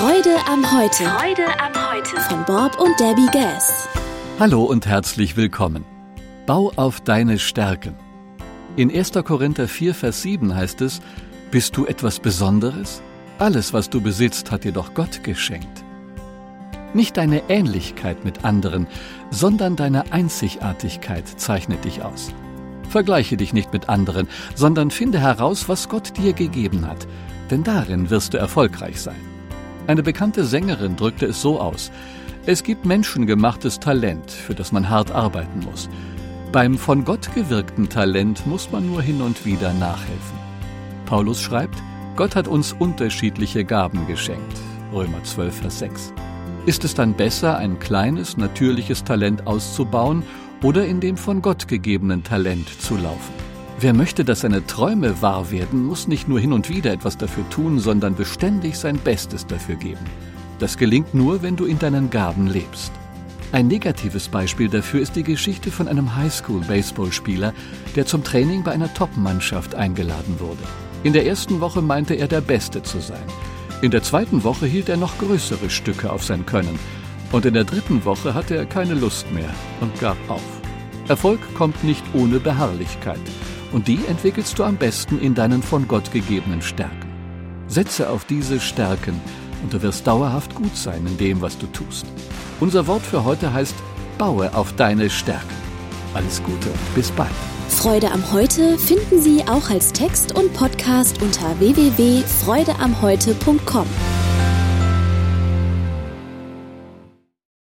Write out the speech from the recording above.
Freude am Heute. Freude am Heute. Von Bob und Debbie Gass. Hallo und herzlich willkommen. Bau auf deine Stärken. In 1. Korinther 4, Vers 7 heißt es: Bist du etwas Besonderes? Alles, was du besitzt, hat dir doch Gott geschenkt. Nicht deine Ähnlichkeit mit anderen, sondern deine Einzigartigkeit zeichnet dich aus. Vergleiche dich nicht mit anderen, sondern finde heraus, was Gott dir gegeben hat, denn darin wirst du erfolgreich sein. Eine bekannte Sängerin drückte es so aus: Es gibt menschengemachtes Talent, für das man hart arbeiten muss. Beim von Gott gewirkten Talent muss man nur hin und wieder nachhelfen. Paulus schreibt: Gott hat uns unterschiedliche Gaben geschenkt. Römer 12, Vers 6. Ist es dann besser, ein kleines, natürliches Talent auszubauen oder in dem von Gott gegebenen Talent zu laufen? Wer möchte, dass seine Träume wahr werden, muss nicht nur hin und wieder etwas dafür tun, sondern beständig sein Bestes dafür geben. Das gelingt nur, wenn du in deinen Gaben lebst. Ein negatives Beispiel dafür ist die Geschichte von einem Highschool-Baseballspieler, der zum Training bei einer Top-Mannschaft eingeladen wurde. In der ersten Woche meinte er, der Beste zu sein. In der zweiten Woche hielt er noch größere Stücke auf sein Können. Und in der dritten Woche hatte er keine Lust mehr und gab auf. Erfolg kommt nicht ohne Beharrlichkeit. Und die entwickelst du am besten in deinen von Gott gegebenen Stärken. Setze auf diese Stärken und du wirst dauerhaft gut sein in dem, was du tust. Unser Wort für heute heißt: Baue auf deine Stärken. Alles Gute und bis bald. Freude am Heute finden Sie auch als Text und Podcast unter www.freudeamheute.com.